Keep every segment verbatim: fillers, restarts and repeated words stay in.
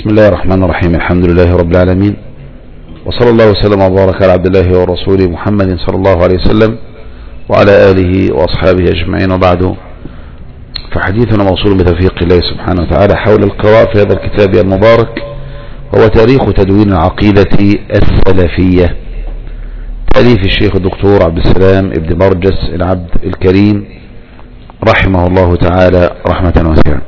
بسم الله الرحمن الرحيم. الحمد لله رب العالمين، وصلى الله وسلم وبارك على عبد الله ورسوله محمد صلى الله عليه وسلم وعلى آله وأصحابه أجمعين، وبعد، فحديثنا موصول بتوفيق الله سبحانه وتعالى حول القراءة في هذا الكتاب المبارك، وهو تاريخ تدوين العقيدة السلفية، تأليف الشيخ الدكتور عبد السلام ابن برجس العبد الكريم رحمه الله تعالى رحمة واسعة.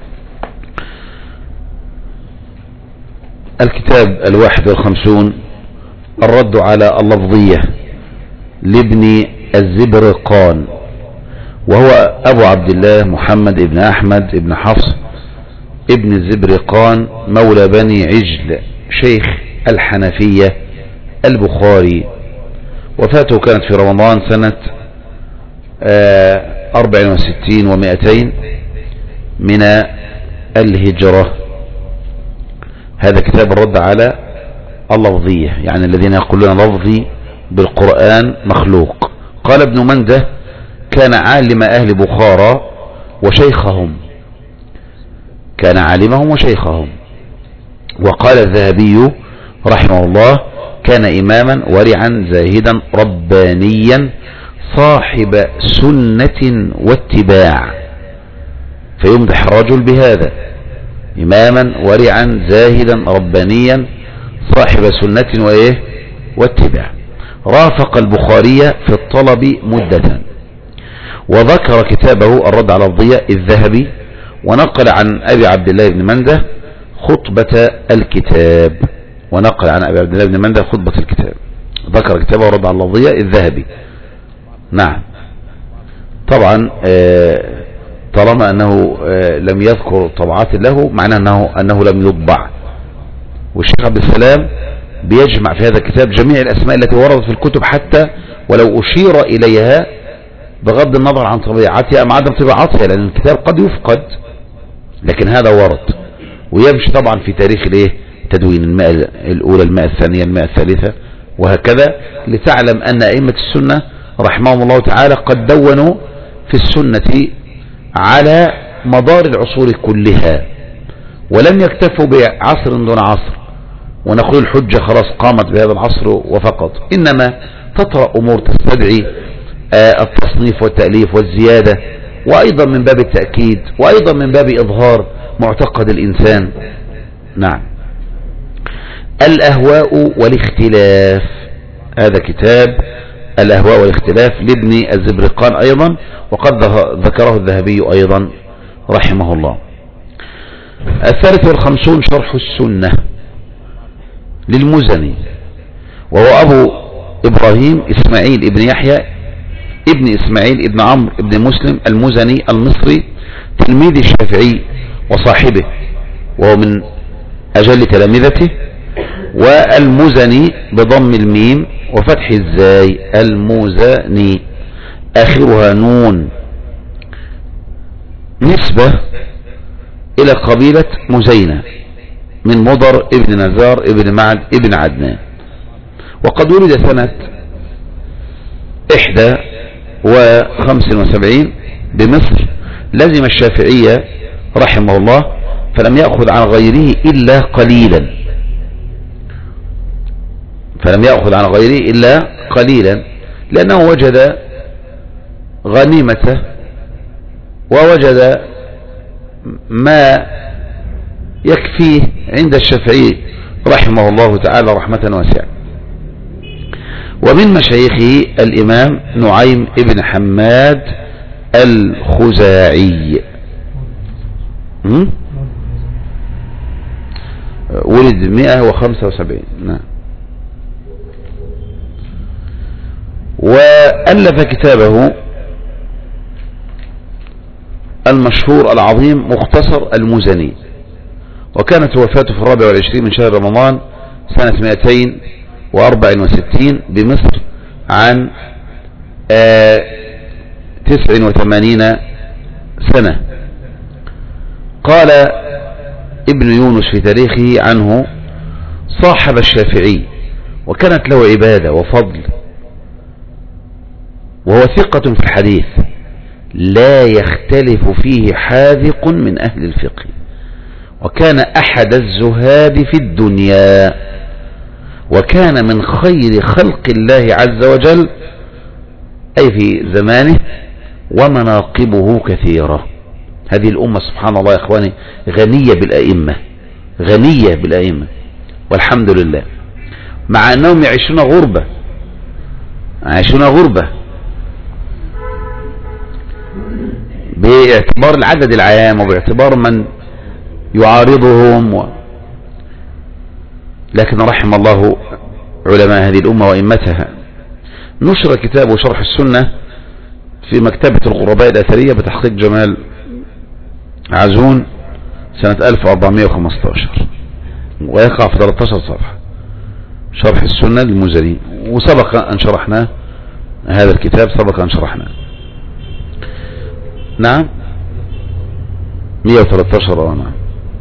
الكتاب الواحد والخمسون، الرد على اللفظية لابن الزبرقان، وهو أبو عبد الله محمد ابن أحمد ابن حفص ابن الزبرقان مولى بني عجل، شيخ الحنفية البخاري. وفاته كانت في رمضان سنة أربع وستين ومائتين من الهجرة. هذا كتاب الرد على اللفظية، يعني الذين يقولون لفظي بالقرآن مخلوق. قال ابن منده: كان عالم أهل بخارى وشيخهم، كان عالمهم وشيخهم. وقال الذهبي رحمه الله: كان إماما ورعا زاهدا ربانيا صاحب سنة واتباع. فيمدح الرجل بهذا: إماما ورعا زاهدا ربانيا صاحب سنة وإيه واتباع. رافق البخاري في الطلب مدة. وذكر كتابه الرد على اللفظية الذهبي، ونقل عن أبي عبد الله بن منده خطبة الكتاب، ونقل عن أبي عبد الله بن منده خطبة الكتاب. ذكر كتابه الرد على اللفظية الذهبي. نعم، طبعا طالما أنه لم يذكر طبعات له، معناه أنه, أنه لم يطبع. والشيخ عبد السلام بيجمع في هذا الكتاب جميع الأسماء التي وردت في الكتب، حتى ولو أشير إليها بغض النظر عن طبيعتها أم عدم طبيعتها، لأن الكتاب قد يفقد، لكن هذا ورد. ويمشي طبعا في تاريخ الايه تدوين المئة الأولى، المئة الثانية، المئة الثالثة، وهكذا، لتعلم أن أئمة السنة رحمهم الله تعالى قد دونوا في السنة على مدار العصور كلها، ولم يكتفوا بعصر دون عصر ونقول الحجة خلاص قامت بهذا العصر وفقط، إنما تطرأ أمور تستدعي التصنيف والتأليف والزيادة، وأيضا من باب التأكيد، وأيضا من باب إظهار معتقد الإنسان. نعم. الأهواء والاختلاف، هذا كتاب الأهواء والاختلاف لابن الزبرقان أيضا، وقد ذكره الذهبي أيضا رحمه الله. الثالث والخمسون شرح السنة للمزني، وهو أبو إبراهيم إسماعيل ابن يحيى ابن إسماعيل ابن عمرو ابن مسلم المزني المصري، تلميذ الشافعي وصاحبه، وهو من أجل تلامذته. والمزني بضم الميم وفتح الزاي، المزني آخرها نون، نسبة إلى قبيلة مزينة من مضر ابن نزار ابن معد ابن عدنان. وقد ولد سنة إحدى وخمس وسبعين بمصر. لزم الشافعية رحمه الله، فلم يأخذ عن غيره إلا قليلا، فلم يأخذ عن غيره إلا قليلا لأنه وجد غنيمته ووجد ما يكفيه عند الشافعي رحمه الله تعالى رحمة واسعة. ومن مشايخه الإمام نعيم ابن حماد الخزاعي، ولد مئة وخمسة وسبعين. نعم. وألف كتابه المشهور العظيم مختصر المزني، وكانت وفاته في الرابع والعشرين من شهر رمضان سنة مئتين وأربع وستين بمصر عن تسع وثمانين سنة. قال ابن يونس في تاريخه عنه: صاحب الشافعي وكانت له عبادة وفضل، وهو ثقة في الحديث لا يختلف فيه حاذق من أهل الفقه، وكان أحد الزهاد في الدنيا، وكان من خير خلق الله عز وجل أي في زمانه، ومناقبه كثيرة. هذه الأمة سبحان الله يا إخواني غنية بالأئمة، غنية بالأئمة والحمد لله، مع أنهم يعيشون غربة، يعيشون غربة باعتبار العدد العام وباعتبار من يعارضهم و... لكن رحم الله علماء هذه الأمة وإمتها. نشر كتابه شرح السنة في مكتبة الغرباء الأثرية بتحقيق جمال عزون سنة ألف وأربعمائة وخمسة عشر، ويقع في ثلاثة عشر صفحة شرح السنة للمزني، وسبق أن شرحناه هذا الكتاب، سبق أن شرحناه. نعم مئة وثلاثة عشر. نعم.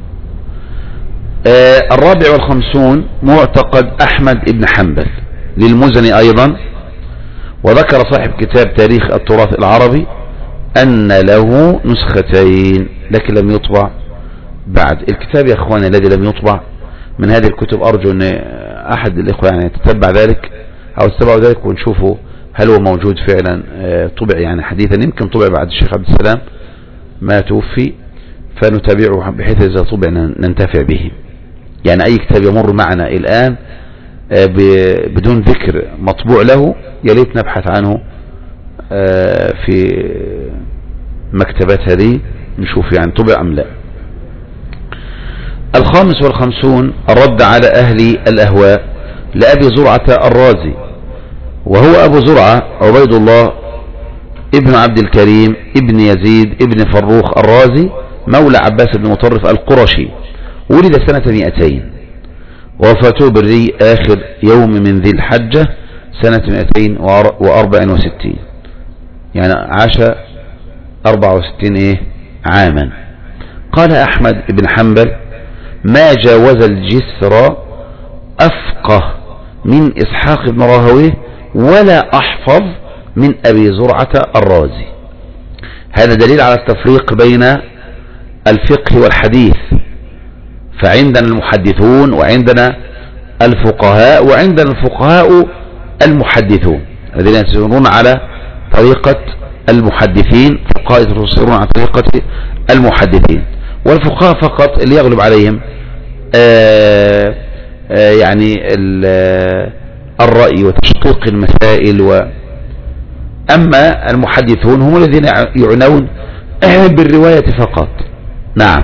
آه الرابع والخمسون معتقد أحمد بن حنبل للمزني أيضا. وذكر صاحب كتاب تاريخ التراث العربي أن له نسختين لكن لم يطبع بعد. الكتاب يا أخواني الذي لم يطبع من هذه الكتب أرجو أن أحد الإخوة يعني يتتبع ذلك أو يتبع ذلك ونشوفه هل هو موجود فعلا طبع يعني حديثا، يمكن طبع بعد الشيخ عبد السلام ما توفي، فنتابعه بحيث إذا طبع ننتفع به. يعني أي كتاب يمر معنا الآن بدون ذكر مطبوع له يليت نبحث عنه في مكتبات هذه نشوف يعني طبع أم لا. الخامس والخمسون الرد على أهل الأهواء لأبي زرعة الرازي، وهو أبو زرعة عبيد الله ابن عبد الكريم ابن يزيد ابن فروخ الرازي مولى عباس بن مطرف القرشي، ولد سنة مئتين، ووفاته بالري آخر يوم من ذي الحجة سنة مئتين وأربع وستين، يعني عاش أربع وستين إيه عاما. قال أحمد بن حنبل ما جاوز الجسر أفقه من إسحاق بن راهويه ولا أحفظ من أبي زرعة الرازي. هذا دليل على التفريق بين الفقه والحديث، فعندنا المحدثون وعندنا الفقهاء وعندنا الفقهاء المحدثون الذين يسيرون على طريقة المحدثين، فقهاء يسيرون على طريقة المحدثين، والفقهاء فقط اللي يغلب عليهم آآ آآ يعني الرأي وتشقيق المسائل، و أما المحدثون هم الذين يعنون بالرواية فقط. نعم.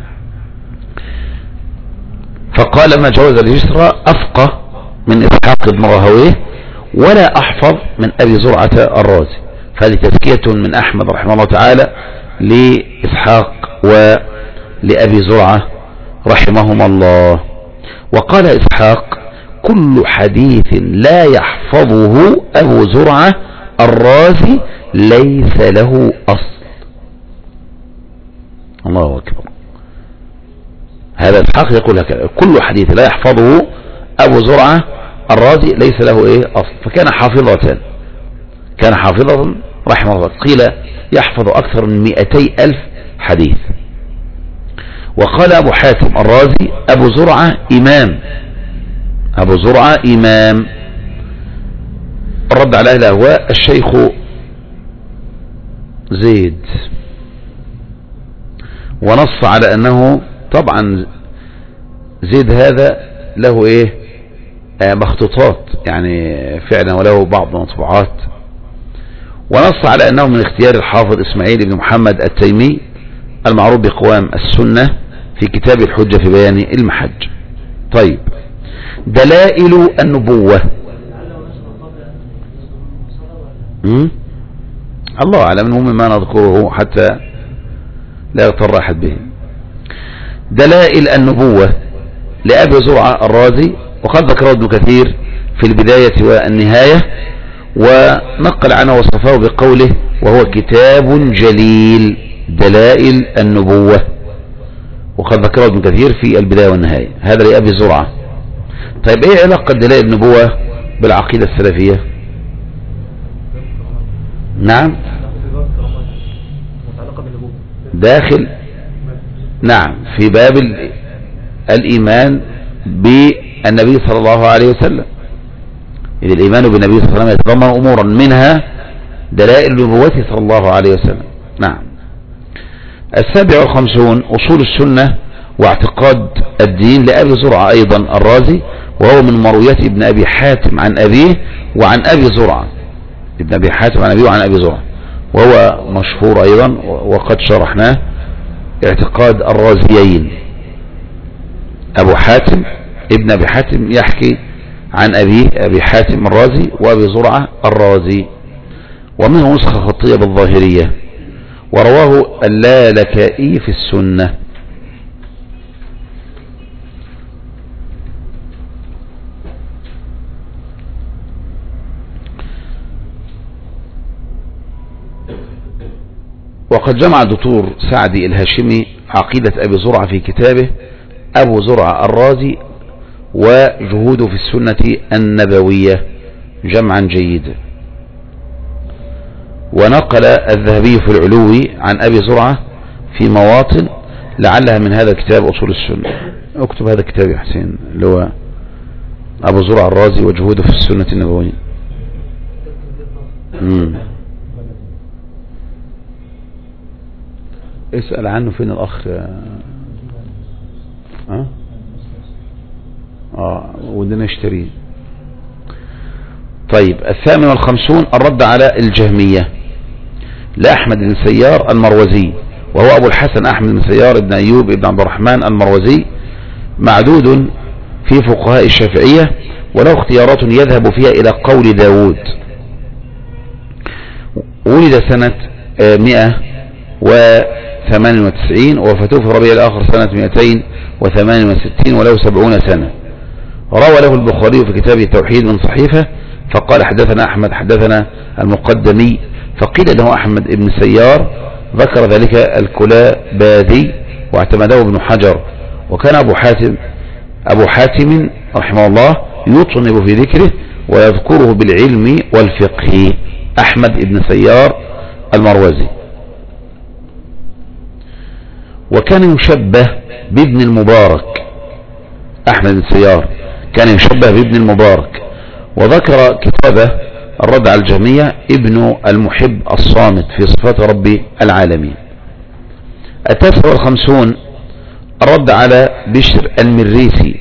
فقال ما جوز الجسر أفقه من إسحاق بن راهويه ولا أحفظ من أبي زرعة الرازي، فهذه تزكية من أحمد رحمه الله تعالى لإسحاق ولأبي زرعة رحمهما الله. وقال إسحاق كل حديث لا يحفظه أبو زرعة الرازي ليس له أصل. الله أكبر. هذا إسحاق يقول هكذا كل حديث لا يحفظه أبو زرعة الرازي ليس له إيه أصل، فكان حافظة، كان حافظة رحمه الله، قيل يحفظ أكثر من مئتي ألف حديث. وقال أبو حاتم الرازي أبو زرعة إمام، أبو زرعة إمام. الرد على أهل الأهواء الشيخ زيد، ونص على أنه طبعا زيد هذا له إيه مخطوطات يعني فعلا وله بعض المطبوعات، ونص على أنه من اختيار الحافظ إسماعيل بن محمد التيمي المعروف بقوام السنة في كتاب الحجة في بيان المحج. طيب دلائل النبوة. مم؟ الله أعلم أنه مما نذكره حتى لا يغتر أحد به. دلائل النبوة لأبي زرعة الرازي، وقد ذكره ابن كثير في البداية والنهاية، ونقل عنه وصفه بقوله وهو كتاب جليل دلائل النبوة، وقد ذكره ابن كثير في البداية والنهاية. هذا لأبي زرعة. طيب ايه علاقة دلائل النبوة بالعقيدة السلفية؟ نعم داخل نعم في باب الإيمان بالنبي صلى الله عليه وسلم، إذ الإيمان بالنبي صلى الله عليه وسلم يتضمن أمورا منها دلائل نبوته صلى الله عليه وسلم. نعم. السابع والخمسون أصول السنة واعتقاد الدين لأبي زرعة أيضا الرازي، وهو من مرويات ابن أبي حاتم عن أبيه وعن أبي زرعة، ابن أبي حاتم عن أبيه وعن أبي زرعة، وهو مشهور أيضا وقد شرحناه، اعتقاد الرازيين. أبو حاتم ابن أبي حاتم يحكي عن أبيه أبي حاتم الرازي وأبي زرعة الرازي، ومنه نسخة خطية بالظاهرية، ورواه اللالكائي في السنة. وقد جمع الدكتور سعدي الهاشمي عقيدة أبي زرعة في كتابه أبو زرعة الرازي وجهوده في السنة النبوية جمعا جيدا. ونقل الذهبي في العلوي عن أبي زرعة في مواطن لعلها من هذا الكتاب أصول السنة. اكتب هذا الكتاب يا حسين اللي هو أبو زرعة الرازي وجهوده في السنة النبوية. مم. اسأل عنه فين الأخ؟ اه اه ودنا نشتريه. طيب الثامن والخمسون الرد على الجهمية لأحمد بن سيار المروزي، وهو أبو الحسن أحمد بن سيار بن أيوب بن عبد الرحمن المروزي، معدود في فقهاء الشافعية، وله اختيارات يذهب فيها إلى قول داود. ولد سنة مئة وثمان وتسعين ووفاته في ربيع الآخر سنة مئتين وثمان وستين وله سبعون سنة. روى له البخاري في كتاب التوحيد من صحيفة فقال حدثنا أحمد حدثنا المقدمي، فقيل له أحمد بن سيار، ذكر ذلك الكلاباذي واعتمده ابن حجر. وكان أبو حاتم أبو حاتم رحمه الله يطنب في ذكره ويذكره بالعلم والفقه، أحمد بن سيار المروزي. وكان يشبه بابن المبارك، أحمد بن سيار كان يشبه بابن المبارك. وذكر كتابه الرد على الجهمية ابن المحب الصامت في صفات رب العالمين. التاسع والخمسون الرد على بشر المريسي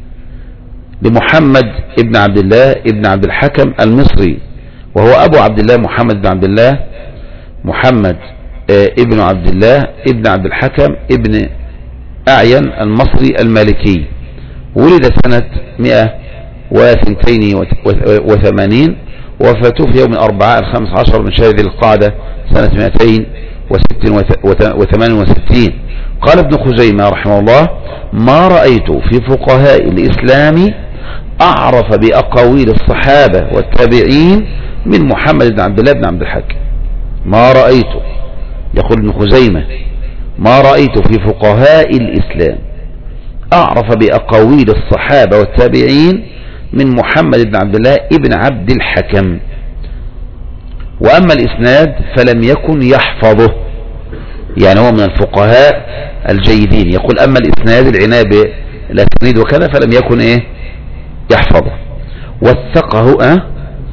لمحمد ابن عبد الله ابن عبد الحكم المصري، وهو أبو عبد الله محمد بن عبد الله محمد ابن عبد الله ابن عبد الحكم ابن أعين المصري المالكي. ولد سنة مئة واثنتين وثمانين وفاته في يوم الأربعاء الخامس عشر من شهر ذي القعدة سنة مئتين وست وثمان وستين. قال ابن خزيمة رحمه الله: ما رأيت في فقهاء الإسلام أعرف بأقاويل الصحابة والتابعين من محمد بن عبد الله بن عبد الحكم. ما رأيت، يقول ابن خزيمة، ما رأيت في فقهاء الإسلام أعرف بأقاويل الصحابة والتابعين من محمد بن عبد الله ابن عبد الحكم. وأما الإسناد فلم يكن يحفظه، يعني هو من الفقهاء الجيدين. يقول أما الإسناد العناية بالأسانيد وكذا فلم يكن إيه يحفظه. وثقه أه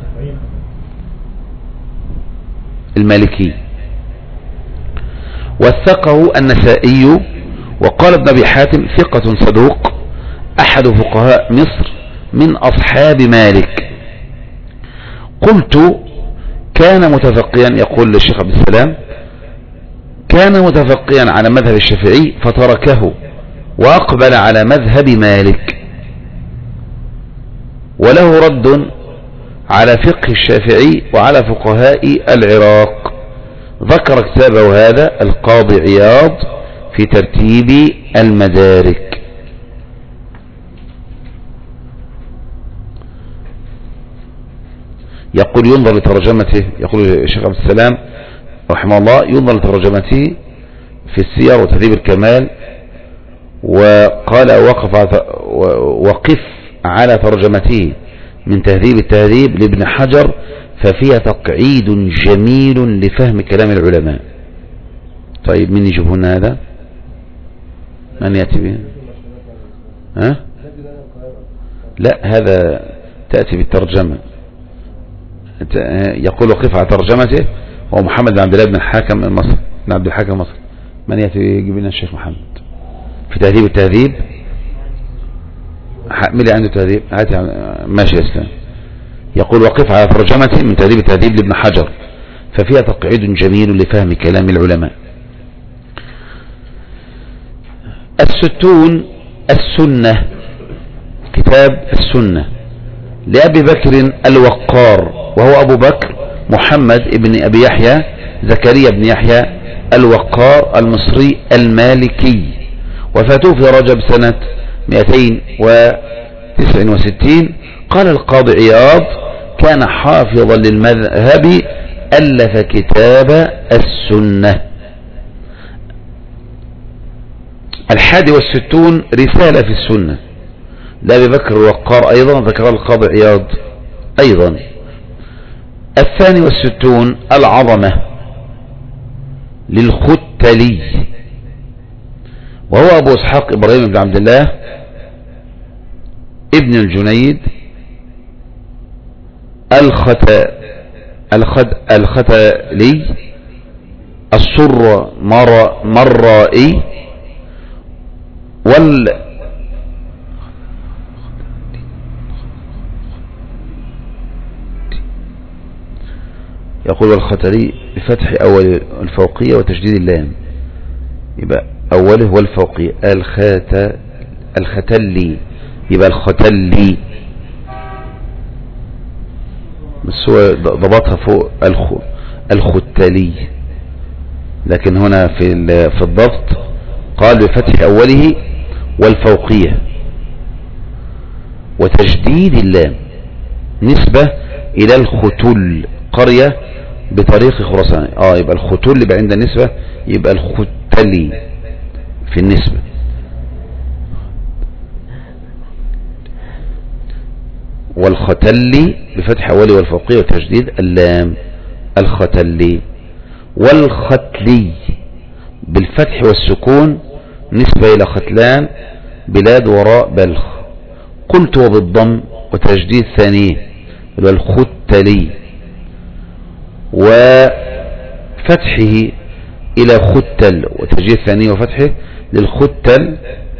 المالكي، وثقه النسائي. وقال ابن أبي حاتم ثقة صدوق أحد فقهاء مصر من أصحاب مالك. قلت: كان متفقيا، يقول الشيخ عبد السلام، كان متفقيا على مذهب الشافعي فتركه وأقبل على مذهب مالك، وله رد على فقه الشافعي وعلى فقهاء العراق. ذكر كتابه هذا القاضي عياض في ترتيب المدارك. يقول ينظر لترجمته، يقول الشيخ عبد السلام رحمه الله ينظر لترجمته في السير وتهذيب الكمال، وقال وقف وقف على ترجمته من تهذيب التهذيب لابن حجر ففيها تقعيد جميل لفهم كلام العلماء. طيب من يجيبون هذا؟ من يأتي به؟ ها؟ لا، هذا تأتي بالترجمة. يقول وقف على ترجمته هو محمد بن عبد الله بن الحاكم من مصر، بن عبد الحاكم مصر. من يأتي يجيب لنا الشيخ محمد في تهذيب التهذيب؟ مين اللي عنده تهذيب؟ ماشي يا اسلام. يقول وقف على ترجمته من تهذيب التهذيب لابن حجر، ففيها تقعيد جميل لفهم كلام العلماء. الستون السنة، كتاب السنة لأبي بكر الوقار، وهو أبو بكر محمد ابن أبي يحيى زكريا بن يحيى الوقار المصري المالكي، وفاته في رجب سنة مئتين وتسعة وستين. قال القاضي عياض كان حافظا للمذهب، ألف كتاب السنة. الحادي والستون رسالة في السنة لأبي بكر الوقار، أيضا ذكر القاضي عياض أيضا. الثاني والستون العظمة للختلي، وهو أبو إسحاق إبراهيم بن عبد الله ابن الجنيد الخت الخت الختلي الصر مر مرائي وال يقول الختلي بفتح أول الفوقية وتشديد اللام، يبقى أوله والفوقية الخت الختلي، يبقى الختلي، بس هو ضبطها فوق الخ الختلي، لكن هنا في في الضبط قال بفتح أوله والفوقية وتشديد اللام، نسبة إلى الختل، قرية بطريق خراسان. اه يبقى الختل يبقى عند النسبة يبقى الختلي في النسبة. والختلي بفتح أولي والفوقية وتشديد اللام الختلي. والختلي بالفتح والسكون نسبة إلى ختلان بلاد وراء بلخ. قلت وبالضم وتشديد ثانية يبقى الختلي، وفتحه إلى ختل وتشديد ثانية وفتحه للختل،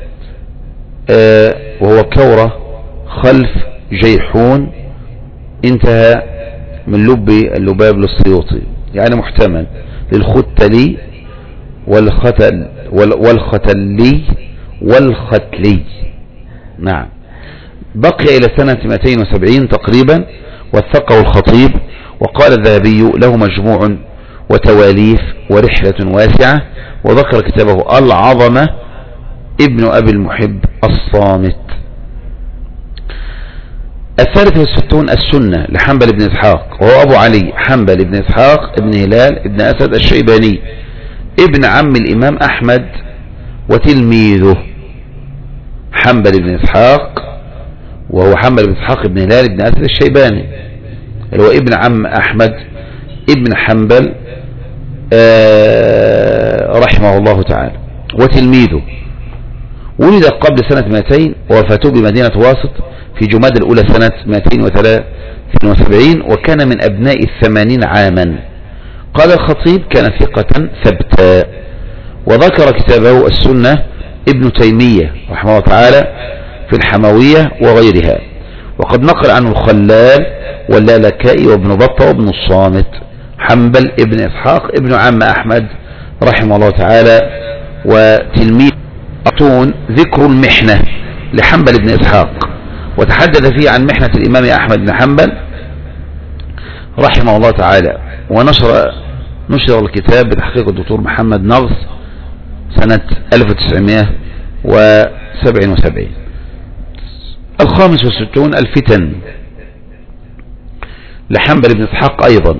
آه وهو كورة خلف جيحون، انتهى من لب اللباب للسيوطي، يعني محتمل للختلي والختل والختلي والختلي. نعم. بقي إلى سنة مئتين وسبعين تقريبا، وثقه الخطيب، وقال الذهبي له مجموع وتواليف ورحلة واسعة، وذكر كتابه العظمة ابن أبي المحب الصامت. الثالث والستون السنة لحنبل بن إسحاق، وهو أبو علي حنبل بن إسحاق ابن هلال ابن أسد الشيباني، ابن عم الإمام أحمد وتلميذه حنبل بن إسحاق، وهو حنبل بن إسحاق ابن هلال ابن أسد الشيباني اللي هو ابن عم أحمد ابن حنبل آه رحمه الله تعالى وتلميذه. ولد قبل سنة مئتين ووفاته بمدينة واسط في جماد الأولى سنة مئتين وثلاثة وسبعين، وكان من أبناء الثمانين عاما. قال الخطيب كان ثقة ثبتا. وذكر كتابه السنة ابن تيمية رحمه الله تعالى في الحموية وغيرها، وقد نقل عنه الخلال واللالكائي وابن بطة وابن الصامت. حنبل ابن إسحاق ابن عم أحمد رحمه الله تعالى وتلميذ. ذكر المحنة لحنبل بن إسحاق، وتحدث فيه عن محنة الإمام أحمد بن حنبل رحمه الله تعالى، ونشر نشر الكتاب بتحقيق الدكتور محمد نغص سنة ألف وتسعمائة وسبعة وسبعين. الخامس والستون الفتن لحنبل بن إسحاق أيضا،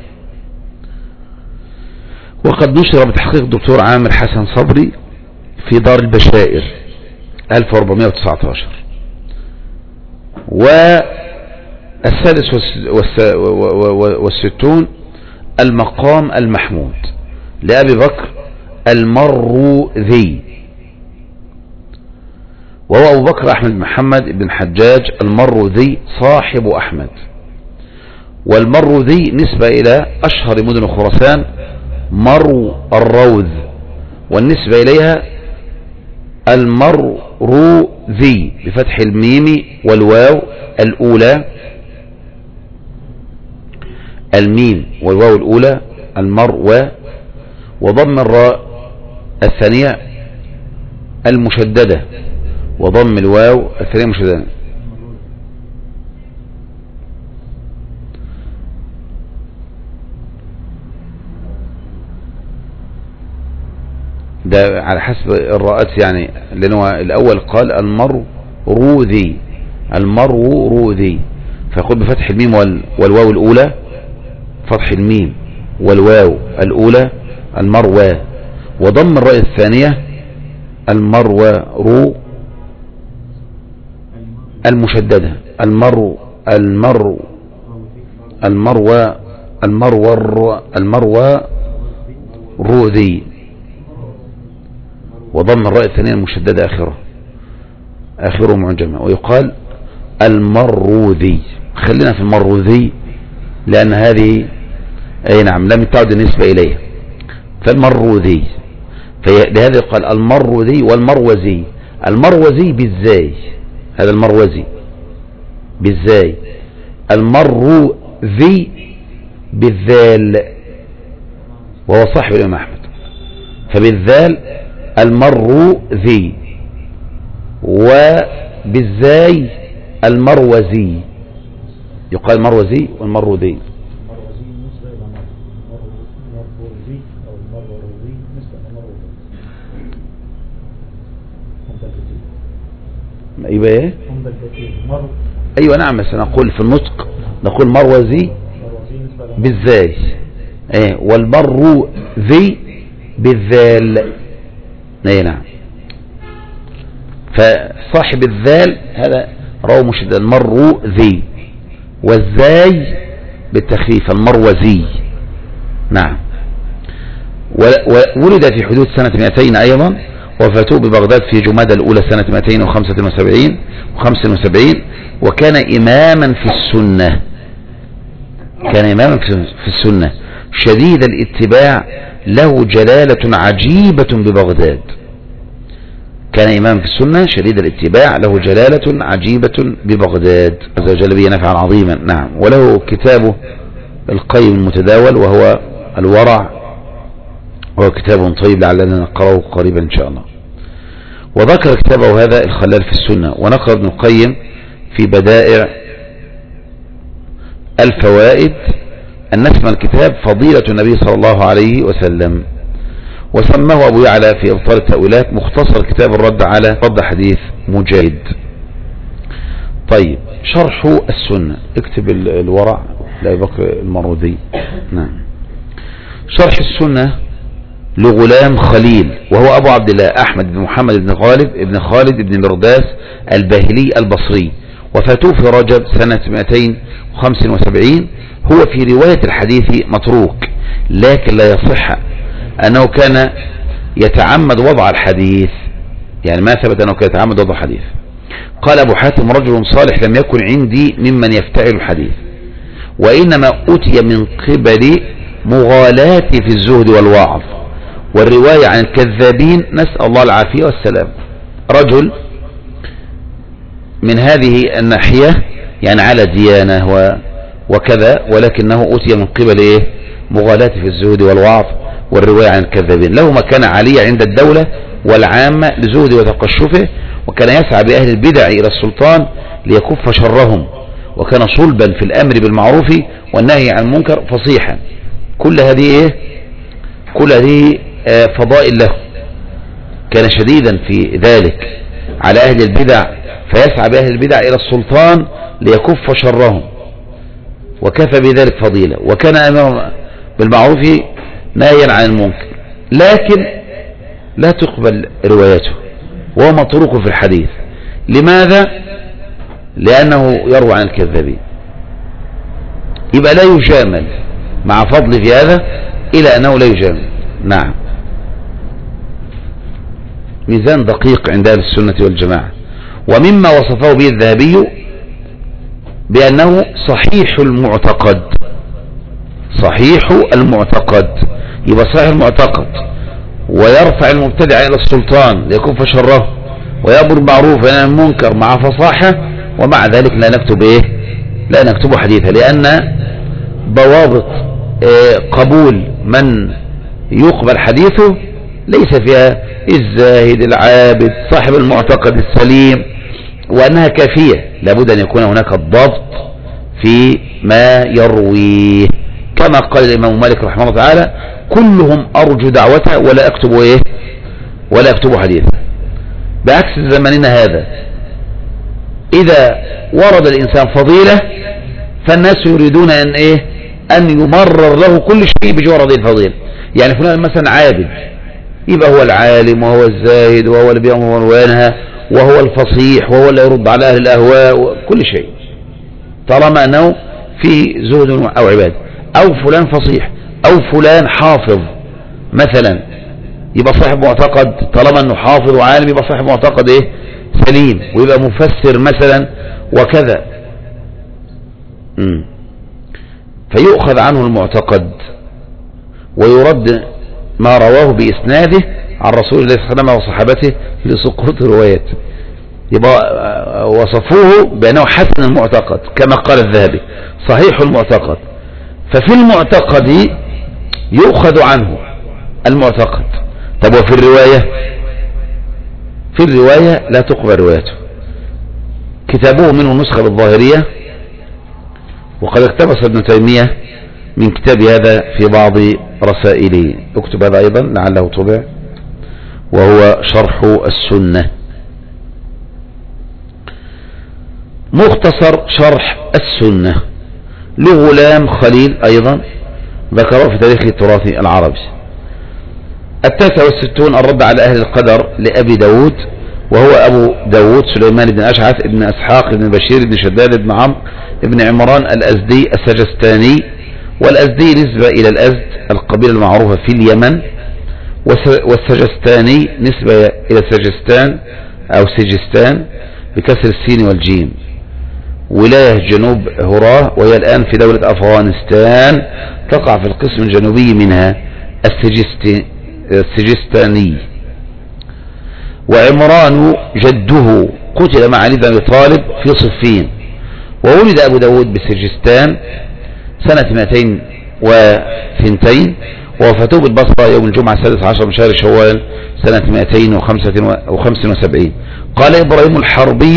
وقد نشر بتحقيق الدكتور عامر حسن صبري في دار البشائر ألف وأربعمائة وتسعة عشر. والسادس والستون المقام المحمود لأبي بكر المروذي، وهو أبو بكر أحمد بن محمد بن حجاج المروذي صاحب أحمد. والمروذي نسبة إلى أشهر مدن خراسان مرو الروذ، والنسبة إليها المروذي بفتح الميم والواو الأولى، الميم والواو الأولى المروى، وضم الراء الثانية المشددة، وضم الواو الثانية المشددة. ده على حسب الراءات يعني، لأنه الأول قال المروذي المروذي، فيقول بفتح الميم والواو الأولى، فتح الميم والواو الأولى المروى، وضم الراء الثانية المروى رو المشددة المرو المرو المروى المروى المروى روذي، وضم الراء الثانية المشددة آخره آخره معجمة، ويقال المروذي. خلينا في المروذي لأن هذه أي نعم لم تعد النسبة إليه، فالمروذي، فلهذا قال المروذي والمروزي. المروزي بالزاي، هذا المروزي بالزاي، المروذي بالذال، وهو صاحب الإمام أحمد، فبالذال المروذي، وبالزاي المروزي، يقال المروزي والمروذي. يبقى ايه؟ ايوه نعم، بس نقول في النطق نقول مروزي بالزاي ايه، والمروذي بالذال ايه نعم. فصاحب الذال هذا راو مشدد المروذي، والزاي بالتخفيف المروزي نعم. وولد في حدود سنة مئتين أيضا، وفاته ببغداد في جمادى الأولى سنة مئتين وخمسة وسبعين وخمسة وسبعين، وكان إماما في السنة، كان إماما في السنة شديد الاتباع، له جلالة عجيبة ببغداد. كان إماما في السنة شديد الاتباع، له جلالة عجيبة ببغداد، عز وجل به نفعا عظيما نعم. وله كتابه القيم المتداول وهو الورع، وهو كتاب طيب لعلنا نقرأه قريبا إن شاء الله. وذكر كتابه هذا الخلال في السنة. ونقل ابن القيم في بدائع الفوائد أن اسم الكتاب فضيلة النبي صلى الله عليه وسلم، وسماه أبو يعلى في أبطال التأويلات مختصر كتاب الرد على رد حديث مجاهد. طيب شرح السنة، اكتب الورع لأبي بكر المروذي نعم. شرح السنة لغلام خليل، وهو أبو عبد الله أحمد بن محمد بن غالب بن خالد بن مرداس الباهلي البصري، وفاته في رجب سنة مئتين وخمسة وسبعين. هو في رواية الحديث متروك، لكن لا يصح أنه كان يتعمد وضع الحديث، يعني ما ثبت أنه كان يتعمد وضع الحديث. قال أبو حاتم رجل صالح لم يكن عندي ممن يفتعل الحديث، وإنما أتي من قبل مغالاتي في الزهد والوعظ والرواية عن الكذابين، نسأل الله العافية والسلام. رجل من هذه الناحية يعني على ديانة وكذا، ولكنه أتي من قبل إيه؟ مغالاتي في الزهد والوعظ والرواية عن الكذابين. له مكانة عالية عند الدولة والعامة لزهده وتقشفه، وكان يسعى بأهل البدع إلى السلطان ليكف شرهم، وكان صلبا في الأمر بالمعروف والنهي عن المنكر فصيحا. كل هذه إيه؟ كل هذه آه فضائل له. كان شديدا في ذلك على أهل البدع، فيسعى بأهل البدع إلى السلطان ليكف شرهم، وكفى بذلك فضيلة، وكان أمر بالمعروف ناهيا عن المنكر، لكن لا تقبل روايته وهو مطروق في الحديث. لماذا؟ لأنه يروى عن الكذابين. يبقى لا يجامل مع فضل في هذا إلى أنه لا يجامل. نعم، ميزان دقيق عند أهل السنة والجماعة. ومما وصفه به الذهبي بأنه صحيح المعتقد. صحيح المعتقد يبقى صحيح المعتقد، ويرفع المبتدع إلى السلطان ليكف شره، ويأمر بالمعروف وينهى عن المنكر مع فصاحة، ومع ذلك لا نكتب إيه؟ لا نكتب حديثا، لأن ضوابط قبول من يقبل حديثه ليس فيها الزاهد العابد صاحب المعتقد السليم، وأنها كافية. لابد أن يكون هناك الضبط في ما يرويه، كما قال الإمام مالك رحمه الله تعالى: كلهم أرجو دعوته ولا أكتب إيه؟ ولا أكتب حديثا. بعكس زماننا هذا، إذا ورد الإنسان فضيلة فالناس يريدون أن إيه؟ أن يمرر له كل شيء بجوار هذه الفضيلة. يعني فلان مثلا عابد، يبقى هو العالم وهو الزاهد وهو اللي بيأمر وينهى وهو الفصيح وهو اللي يرد على أهل الأهواء وكل شيء، طالما أنه في زهد أو عبادة. أو فلان فصيح أو فلان حافظ مثلا، يبقى صاحب معتقد، طالما أنه حافظ وعالم يبقى صاحب معتقد إيه؟ سليم، ويبقى مفسر مثلا وكذا. م. فيؤخذ عنه المعتقد ويرد ما رواه بإسناده عن رسول الله صلى الله عليه وسلم وصحابته لسقوط روايات. يبقى وصفوه بأنه حسن المعتقد كما قال الذهبي، صحيح المعتقد. ففي المعتقد يؤخذ عنه المعتقد. طب وفي الرواية؟ في الرواية لا تقبل روايته. كتابه منه نسخة بالظاهرية، وقد اقتبس ابن تيمية من كتاب هذا في بعض رسائله. اكتب هذا أيضا لعله طبع، وهو شرح السنة. مختصر شرح السنة لغلام خليل أيضا ذكره في تاريخ التراث العربي. التاسع والستون الرد على أهل القدر لأبي داود، وهو أبو داود سليمان بن أشعث بن أسحاق بن بشير بن شداد بن عمرو بن عمران الأزدي السجستاني. والأزدي نسبة إلى الأزد القبيلة المعروفة في اليمن، والسجستاني نسبة إلى سجستان أو سجستان بكسر السين والجيم، ولاية جنوب هراه، وهي الآن في دولة أفغانستان، تقع في القسم الجنوبي منها السجستاني. وعمران جده قتل مع علي بن أبي طالب في صفين. وولد أبو داود بسجستان سنة مئتين واثنتين، ووفاته بالبصرة يوم الجمعة السادس عشر من شهر شوال سنة مئتين وخمسة وسبعين. قال إبراهيم الحربي: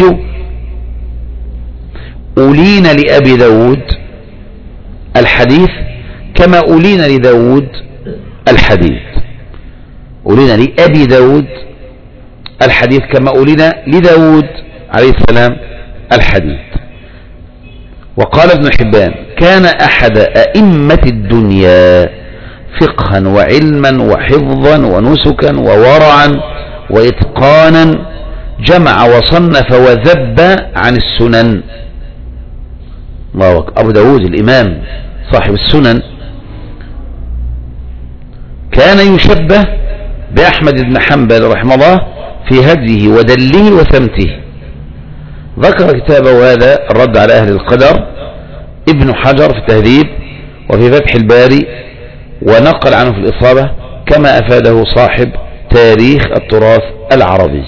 أولين لأبي داود الحديث كما أولين لداود الحديث. أولين لأبي داود الحديث كما أولين لداود عليه السلام الحديث. وقال ابن حبان: كان أحد أئمة الدنيا فقها وعلما وحفظا ونسكا وورعا وإتقانا، جمع وصنف وذب عن السنن. الله أكبر. أبو داود الإمام صاحب السنن كان يشبه بأحمد بن حنبل رحمه الله في هديه ودله وسمته. ذكر كتابه هذا الرد على أهل القدر ابن حجر في التهذيب وفي فتح الباري، ونقل عنه في الإصابة، كما أفاده صاحب تاريخ التراث العربي.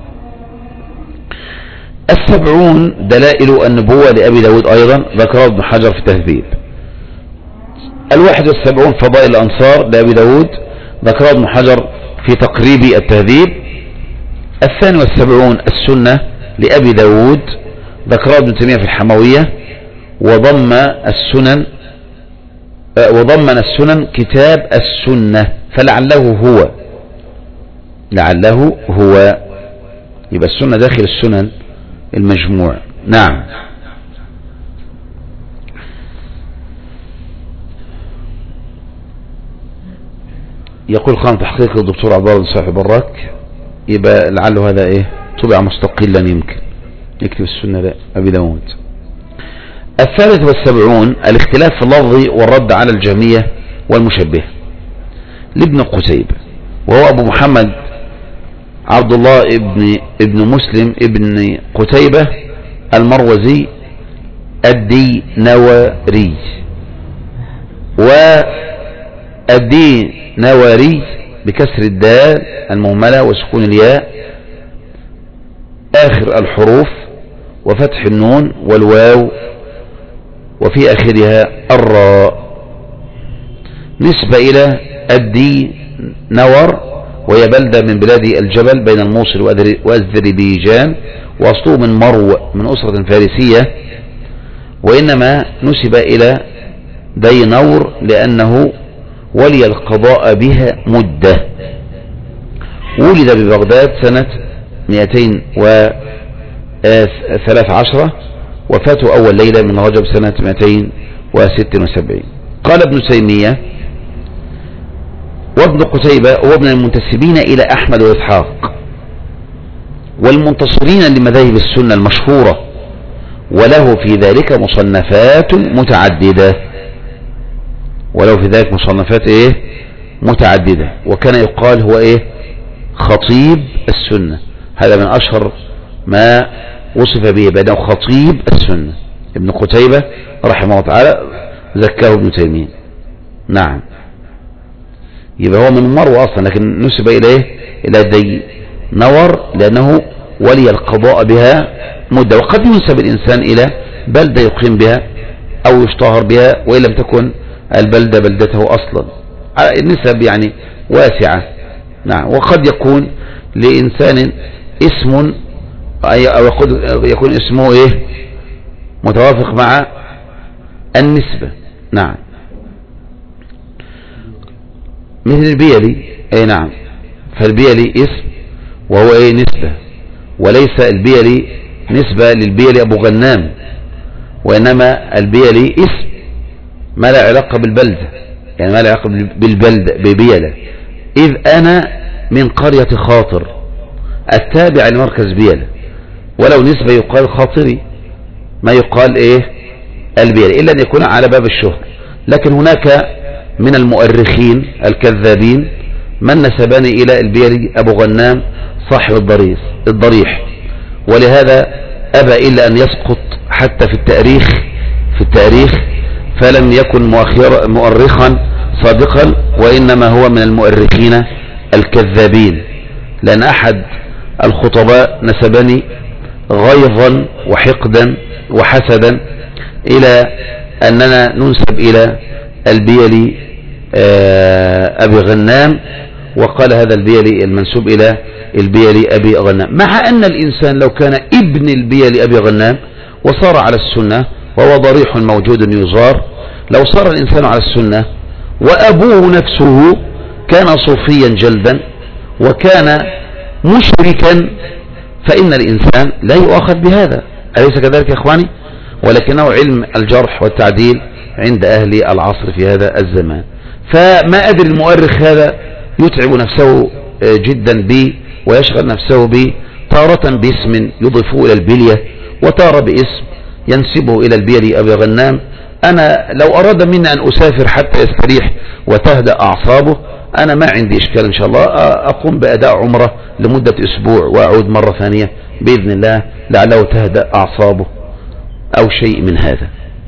السبعون دلائل النبوة لأبي داود أيضا ذكره ابن حجر في التهذيب. الواحد والسبعون فضائل الأنصار لأبي داود ذكره ابن حجر في تقريب التهذيب. الثاني والسبعون السنة لأبي داود ذكره ابن تيمية في الحموية، وضم السنن وضمن السنن كتاب السنة، فلعله هو لعله هو يبقى السنة داخل السنن المجموع. نعم. يقول قام تحقيق الدكتور عبد الله بن صالح براك، يبقى لعله هذا ايه طبع مستقلا، يمكن يكتب السنة لا أبي داود. الثالث والسبعون الاختلاف في اللفظ والرد على الجهمية والمشبه لابن قتيبة، وهو أبو محمد عبد الله ابن ابن مسلم ابن قتيبة المروزي الدينوري. والدينوري بكسر الدال المهملة وسكون الياء آخر الحروف وفتح النون والواو وفي آخرها الراء، نسبة إلى الدينور، وهي بلدة من بلاد الجبل بين الموصل وأذربيجان، وأصله من مرو من أسرة فارسية، وإنما نسب إلى دينور لأنه ولي القضاء بها مدة. ولد ببغداد سنة مئتين وثلاث عشرة، وفاته أول ليلة من رجب سنة مئتين وست وسبعين. قال ابن تيمية: وابن قتيبة هو ابن المنتسبين إلى أحمد وإسحاق والمنتصرين لمذاهب السنة المشهورة، وله في ذلك مصنفات متعددة وله في ذلك مصنفات إيه متعددة وكان يقال هو إيه خطيب السنة. هذا من أشهر ما وصف به بأنه خطيب السنة. ابن قتيبة رحمه الله تعالى زكاه ابن تيمية. نعم، يبقى هو من مروة أصلا، لكن نسب إليه إلى دينور لأنه ولي القضاء بها مدة. وقد ينسب الإنسان إلى بلدة يقيم بها أو يشتهر بها وإن لم تكن البلدة بلدته أصلا. النسب يعني واسعة. نعم، وقد يكون لإنسان اسم أو يكون اسمه إيه متوافق مع النسبة. نعم، مثل البيلي. اي نعم، فالبيلي اسم وهو ايه نسبة، وليس البيلي نسبة للبيلي ابو غنام، وانما البيلي اسم ما لا علاقة بالبلدة، يعني ما لا علاقة بالبلدة ببيلة. اذ انا من قرية خاطر التابع لمركز بيلة، ولو نسبة يقال خاطري ما يقال ايه البيلي، الا ان يكون على باب الشهر. لكن هناك من المؤرخين الكذابين من نسبني إلى البيلي أبو غنام صاحب الضريح الضريح ولهذا أبى إلا أن يسقط حتى في التاريخ في التاريخ فلم يكن مؤرخا صادقا، وإنما هو من المؤرخين الكذابين، لأن أحد الخطباء نسبني غيظا وحقدا وحسدا إلى أننا ننسب إلى البيلي أبي غنام، وقال هذا البيلي المنسوب إلى البيلي أبي غنام، مع أن الإنسان لو كان ابن البيلي أبي غنام وصار على السنة وهو ضريح موجود يزار، لو صار الإنسان على السنة وأبوه نفسه كان صوفيا جلدا وكان مشركا فإن الإنسان لا يؤاخذ بهذا، أليس كذلك يا إخواني؟ ولكنه علم الجرح والتعديل عند أهل العصر في هذا الزمان. فما أدري المؤرخ هذا يتعب نفسه جدا به ويشغل نفسه به، تارة باسم يضيفه إلى البلية وتارة باسم ينسبه إلى البيلي أبي غنام. أنا لو أراد مني أن أسافر حتى يستريح وتهدأ أعصابه أنا ما عندي إشكال، إن شاء الله أقوم بأداء عمرة لمدة أسبوع وأعود مرة ثانية بإذن الله لعله تهدأ أعصابه أو شيء من هذا.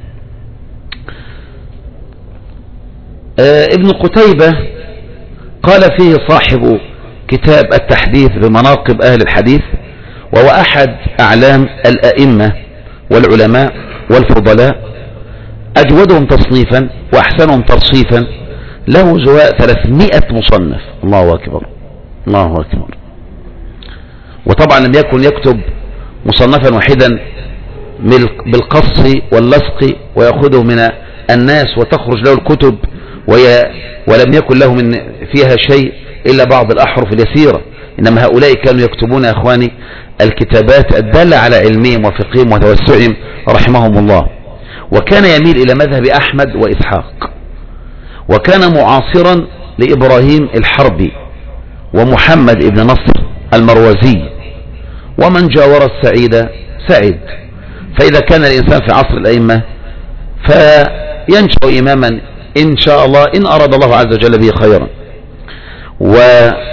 ابن قتيبة قال فيه صاحب كتاب التحديث بمناقب أهل الحديث، وهو أحد أعلام الأئمة والعلماء والفضلاء، أجودهم تصنيفا وأحسنهم ترصيفا، له زواء ثلاثمائة مصنف. الله أكبر الله أكبر. وطبعا لم يكن يكتب مصنفا واحدا بالقص واللصق ويأخذه من الناس وتخرج له الكتب وهي ولم يكن له من فيها شيء إلا بعض الأحرف اليسيرة، إنما هؤلاء كانوا يكتبون يا أخواني الكتابات الدالة على علمهم وفقههم وتوسعهم رحمهم الله. وكان يميل إلى مذهب أحمد وإسحاق، وكان معاصرا لإبراهيم الحربي ومحمد ابن نصر المروزي، ومن جاور السعيد سعد. فإذا كان الإنسان في عصر الأئمة فينشأ إماما إن شاء الله إن أراد الله عز وجل به خيرا.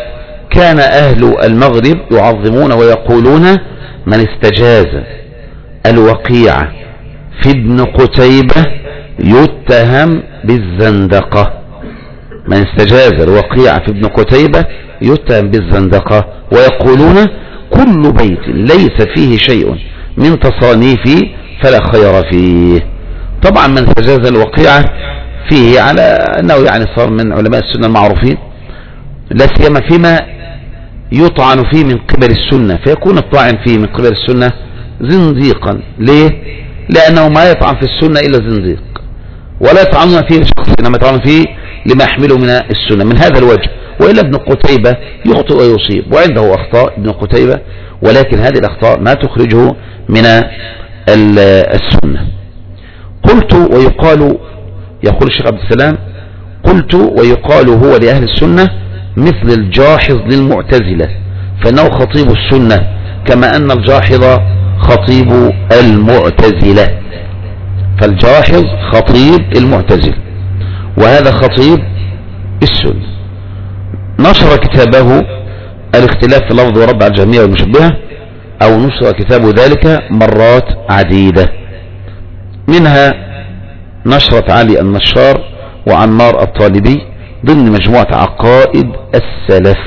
كان أهل المغرب يعظمون ويقولون من استجاز الوقيعة في ابن قتيبة يتهم بالزندقة. من استجاز الوقيعة في ابن قتيبة يتهم بالزندقة. ويقولون كل بيت ليس فيه شيء من تصانيفه فلا خير فيه. طبعا من استجاز الوقيعة فيه على أنه يعني صار من علماء السنة المعروفين، لا سيما فيما يطعن فيه من قبل السنة، فيكون الطاعن فيه من قبل السنة زنديقا. ليه؟ لأنه ما يطعن في السنة إلا زنديق، ولا يطعنون فيه لشخص، إنما يطعن فيه لما يحمله من السنة من هذا الوجه. وإلا ابن قتيبة يخطئ ويصيب، وعنده أخطاء ابن قتيبة، ولكن هذه الأخطاء ما تخرجه من السنة. قلت ويقال، يقول الشيخ عبد السلام، قلت ويقال هو لأهل السنة مثل الجاحظ للمعتزلة، فإنه خطيب السنة كما أن الجاحظ خطيب المعتزلة. فالجاحظ خطيب المعتزلة وهذا خطيب السنة. نشر كتابه الاختلاف في اللفظ ورد على الجهمية والمشبهة، أو نشر كتابه ذلك مرات عديدة، منها نشرة علي النشار وعمار الطالبي ضمن مجموعة عقائد السلف.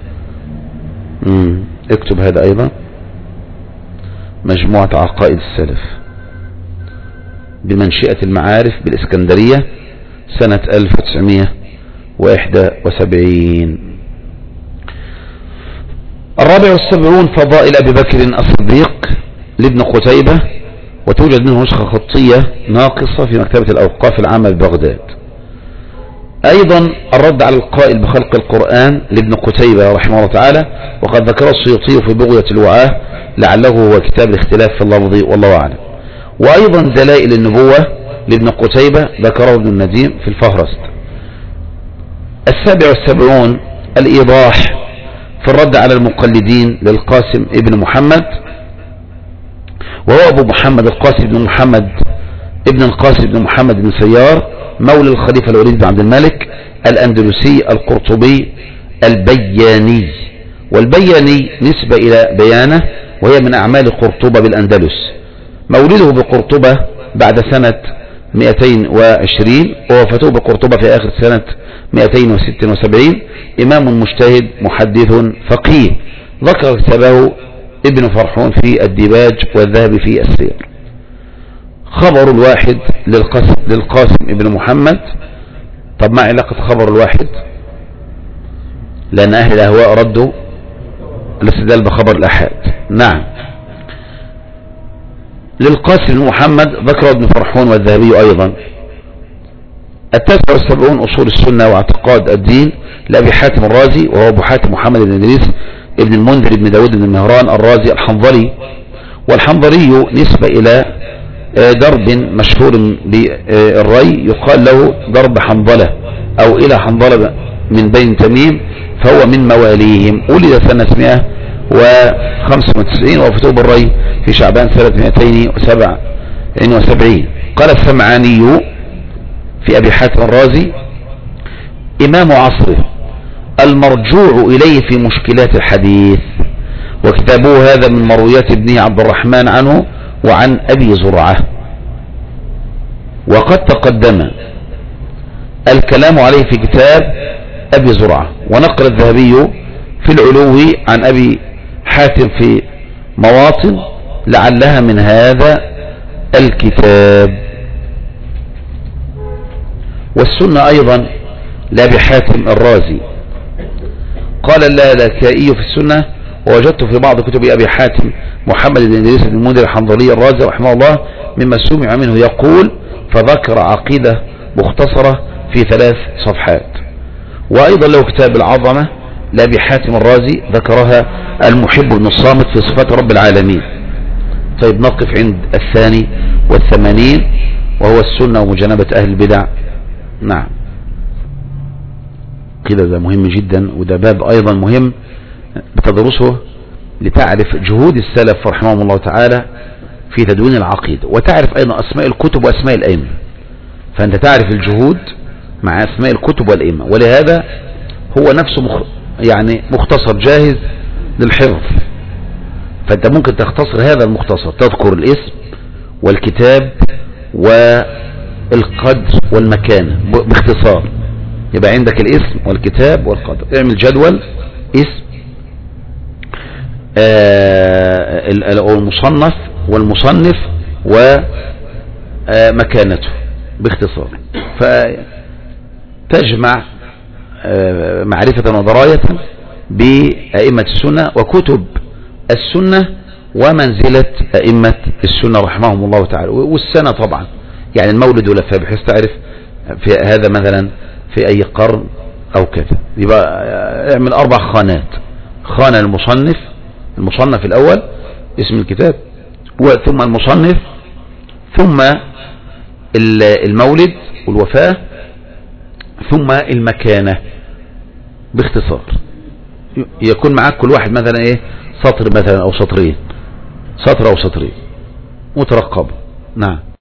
مم. اكتب هذا أيضا، مجموعة عقائد السلف بمنشئة المعارف بالإسكندرية سنة ألف وتسعمائة وواحد وسبعين. الرابع والسبعون فضائل أبي بكر الصديق لابن قتيبة، وتوجد منه نسخة خطية ناقصة في مكتبة الأوقاف العامة ببغداد. أيضا الرد على القائل بخلق القرآن لابن قتيبة رحمه الله تعالى، وقد ذكر السيوطي في بغية الوعاة لعله هو كتاب الاختلاف في اللفظ والله أعلم. وأيضا دلائل النبوة لابن قتيبة ذكره ابن النديم في الفهرست. السابع والسبعون الإيضاح في الرد على المقلدين للقاسم ابن محمد، وهو أبو محمد القاسم بن محمد ابن القاسم بن محمد بن سيار مولى الخليفة الوليد بن عبد الملك الأندلسي القرطبي البياني. والبياني نسبة إلى بيانة، وهي من أعمال قرطبة بالأندلس. مولده بقرطبة بعد سنة مئتين وعشرين، ووفاته بقرطبة في آخر سنة مئتين وستة وسبعين. إمام مجتهد محدث فقيه، ذكر كتابه ابن فرحون في الديباج والذهبي في السير. خبر الواحد للقاسم, للقاسم ابن محمد. طب ما علاقة خبر الواحد؟ لأن أهل الأهواء ردوا الاستدلال بخبر الأحاد. نعم، للقاسم بن محمد ذكر ابن فرحون والذهبي أيضا. التاسع والسبعون أصول السنة واعتقاد الدين لأبي حاتم الرازي، وهو أبو حاتم محمد بن إدريس ابن المنذر ابن داود بن مهران الرازي الحنظلي. والحنظلي نسبة إلى درب مشهور بالري يقال له درب حنظلة أو إلى حنظلة من بين تميم، فهو من مواليهم. ولد سنة مئة وخمسة وتسعين ووفاته بالري في شعبان سنة مئتين وسبعة وسبعين. قال السمعاني في أبي حاتم الرازي إمام عصره المرجوع إليه في مشكلات الحديث، وكتابه هذا من مرويات ابنه عبد الرحمن عنه وعن أبي زرعة. وقد تقدم الكلام عليه في كتاب أبي زرعة. ونقل الذهبي في العلو عن أبي حاتم في مواطن لعلها من هذا الكتاب. والسنة أيضا لأبي حاتم الرازي. قال اللالكائي في السنة: ووجدت في بعض كتب أبي حاتم محمد بن إدريس بن المنذر الحنظلي الرازي رحمه الله مما سمع منه يقول، فذكر عقيدة مختصرة في ثلاث صفحات. وأيضا له كتاب العظمة لأبي حاتم الرازي ذكرها المحب بن الصامت في صفات رب العالمين. طيب نقف عند الثاني والثمانين وهو السنة ومجانبة أهل البدع. نعم كده، ده مهم جدا، وده باب أيضا مهم بتدرسه لتعرف جهود السلف رحمهم الله تعالى في تدوين العقيدة، وتعرف أيضا أسماء الكتب وأسماء الأئمة. فأنت تعرف الجهود مع أسماء الكتب والأئمة، ولهذا هو نفسه مخ... يعني مختصر جاهز للحفظ، فانت ممكن تختصر هذا المختصر، تذكر الاسم والكتاب والقدر والمكان باختصار. يبقى عندك الاسم والكتاب والقدر، اعمل جدول اسم آه المصنف والمصنف ومكانته باختصار، فتجمع آه معرفة ودراية بأئمة السنة وكتب السنة ومنزلة أئمة السنة رحمهم الله تعالى، والسنة طبعا يعني المولد والوفاة، بحيث تعرف في هذا مثلا في أي قرن أو كذا. يبقى اعمل أربع خانات: خانة المصنف، المصنف الأول اسم الكتاب، ثم المصنف، ثم المولد والوفاة، ثم المكانة باختصار. يكون معك كل واحد مثلا ايه سطر مثلا او سطرين، سطر او سطرين مترقب. نعم.